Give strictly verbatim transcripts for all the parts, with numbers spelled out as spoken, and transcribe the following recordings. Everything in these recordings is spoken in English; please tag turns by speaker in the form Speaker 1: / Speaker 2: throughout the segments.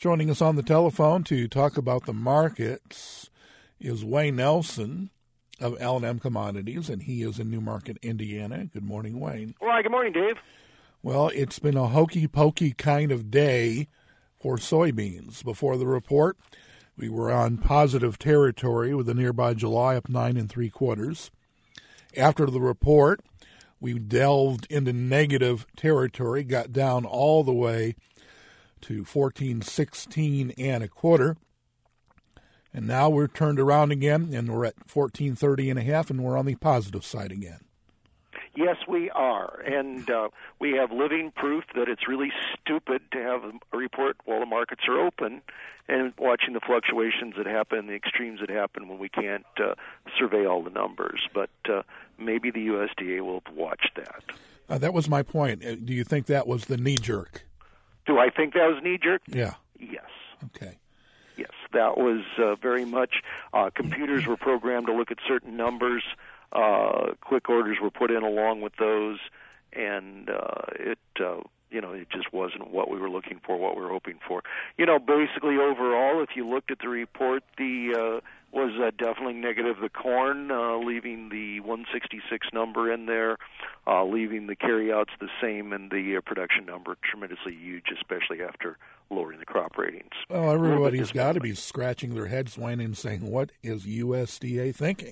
Speaker 1: Joining us on the telephone to talk about the markets is Wayne Nelson of L and M Commodities, and he is in Newmarket, Indiana. Good morning, Wayne.
Speaker 2: Well, good morning, Dave.
Speaker 1: Well, it's been a hokey-pokey kind of day for soybeans. Before the report, we were on positive territory with the nearby July up nine and three quarters. After the report, we delved into negative territory, got down all the way to fourteen sixteen and a quarter, and now we're turned around again, and we're at fourteen thirty and a half, and we're on the positive side again.
Speaker 2: Yes, we are, and uh, we have living proof that it's really stupid to have a report while the markets are open and watching the fluctuations that happen, the extremes that happen when we can't uh, survey all the numbers. But uh, maybe the U S D A will watch that.
Speaker 1: Uh, that was my point. Do you think that was the knee-jerk?
Speaker 2: Do I think that was knee-jerk?
Speaker 1: Yeah.
Speaker 2: Yes.
Speaker 1: Okay.
Speaker 2: Yes, that was uh, very much, uh, computers were programmed to look at certain numbers, uh, quick orders were put in along with those, and uh, it, uh, you know, it just wasn't what we were looking for, what we were hoping for. You know, basically overall, if you looked at the report, the uh, was uh, definitely negative. The corn, uh, leaving the one sixty-six number in there, uh, leaving the carryouts the same, and the uh, production number tremendously huge, especially after lowering the crop ratings.
Speaker 1: Well, everybody's got to be scratching their heads, Wayne, and saying, what is U S D A thinking?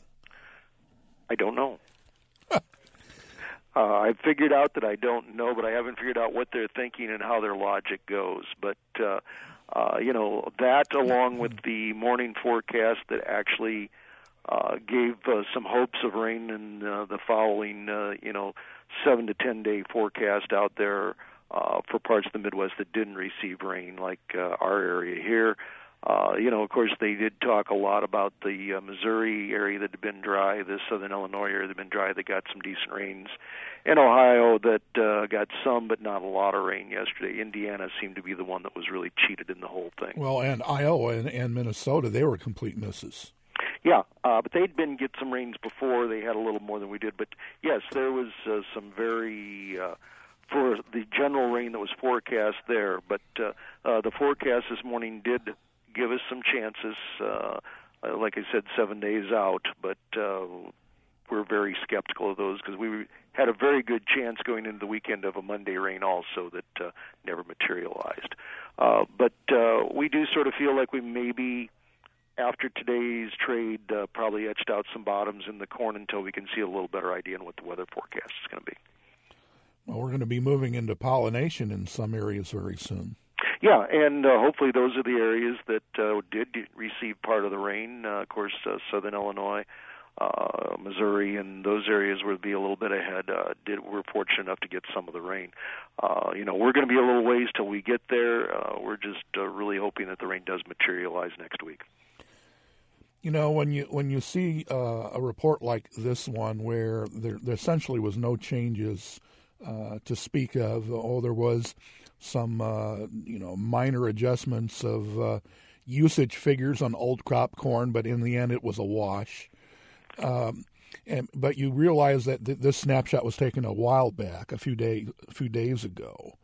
Speaker 2: I don't know. uh, I've figured out that I don't know, but I haven't figured out what they're thinking and how their logic goes. But, uh, uh, you know, that along with the morning forecast that actually uh, gave uh, some hopes of rain in uh, the following, uh, you know, seven to ten day forecast out there uh, for parts of the Midwest that didn't receive rain, like uh, our area here. Uh, you know, of course, they did talk a lot about the uh, Missouri area that had been dry, the southern Illinois area that had been dry that got some decent rains, and Ohio that uh, got some but not a lot of rain yesterday. Indiana seemed to be the one that was really cheated in the whole thing.
Speaker 1: Well, and Iowa and, and Minnesota, they were complete misses.
Speaker 2: Yeah, uh, but they'd been get some rains before. They had a little more than we did. But, yes, there was uh, some very... Uh, for the general rain that was forecast there. But uh, uh, the forecast this morning did give us some chances, uh, like I said, seven days out, but uh, we're very skeptical of those because we had a very good chance going into the weekend of a Monday rain also that uh, never materialized. Uh, but uh, we do sort of feel like we maybe, after today's trade, uh, probably etched out some bottoms in the corn until we can see a little better idea on what the weather forecast is going to be.
Speaker 1: Well, we're going to be moving into pollination in some areas very soon.
Speaker 2: Yeah, and uh, hopefully those are the areas that uh, did receive part of the rain. Uh, of course, uh, southern Illinois, uh, Missouri, and those areas will be a little bit ahead. Uh, did we're fortunate enough to get some of the rain. Uh, you know, we're going to be a little ways till we get there. Uh, we're just uh, really hoping that the rain does materialize next week.
Speaker 1: You know, when you when you see uh, a report like this one where there, there essentially was no changes uh, to speak of, oh, there was some, uh, you know, minor adjustments of uh, usage figures on old crop corn, but in the end it was a wash. Um, and but you realize that th- this snapshot was taken a while back, a few days, a few days ago.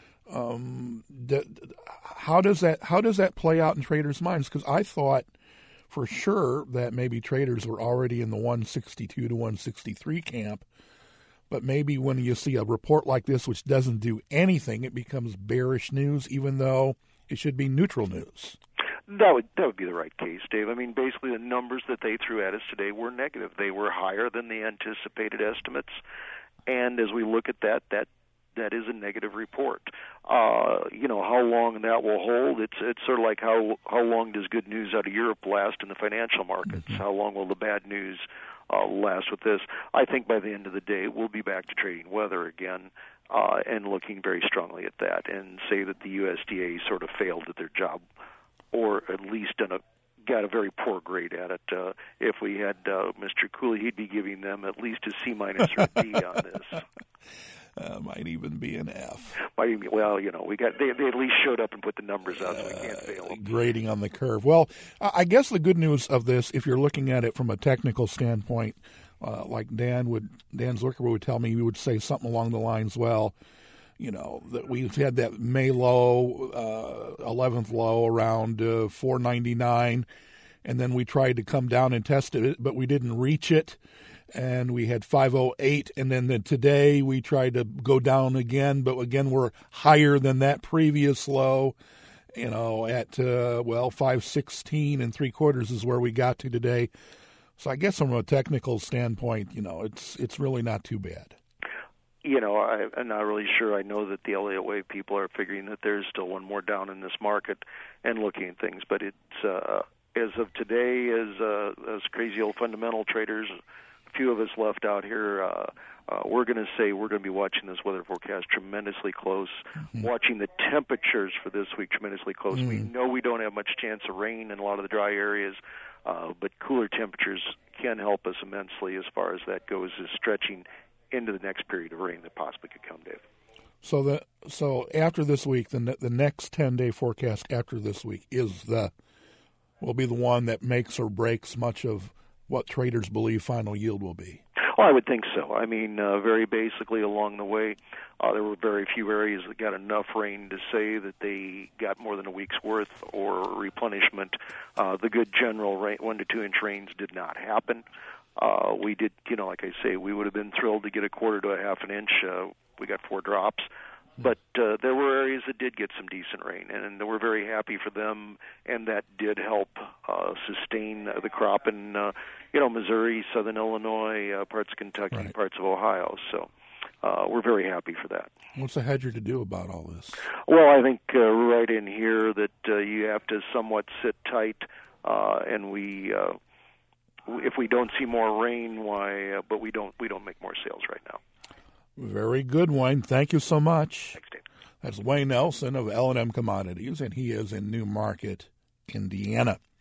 Speaker 1: Um, th- how does that how does that play out in traders' minds? Because I thought for sure that maybe traders were already in the one sixty-two to one sixty-three camp. But maybe when you see a report like this, which doesn't do anything, it becomes bearish news, even though it should be neutral news.
Speaker 2: That would that would be the right case, Dave. I mean, basically the numbers that they threw at us today were negative. They were higher than the anticipated estimates, and as we look at that, that that is a negative report. Uh, you know, how long that will hold, it's it's sort of like how how long does good news out of Europe last in the financial markets? Mm-hmm. How long will the bad news uh, last with this? I think by the end of the day, we'll be back to trading weather again uh, and looking very strongly at that and say that the U S D A sort of failed at their job or at least done a got a very poor grade at it. Uh, if we had uh, Mister Cooley, he'd be giving them at least a C minus or a D on this.
Speaker 1: Uh, might even be an F.
Speaker 2: Might even, well, you know, we got they, they at least showed up and put the numbers out, so we can't fail them.
Speaker 1: Uh, grading on the curve. Well, I guess the good news of this, if you're looking at it from a technical standpoint, uh, like Dan would, Dan Zucker would tell me, he would say something along the lines, well, you know, that we had that May low, uh, eleventh low around uh, four ninety-nine, and then we tried to come down and test it, but we didn't reach it, and we had five oh eight, and then the, today we tried to go down again, but again we're higher than that previous low, you know, at, uh, well, five sixteen and three quarters is where we got to today. So I guess from a technical standpoint, you know, it's it's really not too bad.
Speaker 2: You know, I, I'm not really sure. I know that the Elliott Wave people are figuring that there's still one more down in this market and looking at things. But it's uh, as of today, as uh, as crazy old fundamental traders, a few of us left out here. Uh, uh, we're going to say we're going to be watching this weather forecast tremendously close, mm-hmm. watching the temperatures for this week tremendously close. Mm-hmm. We know we don't have much chance of rain in a lot of the dry areas, uh, but cooler temperatures can help us immensely as far as that goes, is stretching into the next period of rain that possibly could come, Dave.
Speaker 1: So the so after this week, the the next ten-day forecast after this week is the will be the one that makes or breaks much of what traders believe final yield will be.
Speaker 2: Well, I would think so. I mean, uh, very basically along the way, uh, there were very few areas that got enough rain to say that they got more than a week's worth or replenishment. Uh, the good general rain, one to two inch rains did not happen. Uh, we did, you know, like I say, we would have been thrilled to get a quarter to a half an inch. Uh, we got four drops. But uh, there were areas that did get some decent rain, and we're very happy for them, and that did help uh, sustain the crop in, uh, you know, Missouri, southern Illinois, uh, parts of Kentucky, right. parts of Ohio. So uh, we're very happy for that.
Speaker 1: What's the hedger to do about all this?
Speaker 2: Well, I think uh, right in here that uh, you have to somewhat sit tight, uh, and we, uh, if we don't see more rain, why? Uh, but we don't, we don't make more sales right now.
Speaker 1: Very good, Wayne. Thank you so much.
Speaker 2: Thanks, Dave.
Speaker 1: That's Wayne Nelson of L and M Commodities, and he is in New Market, Indiana.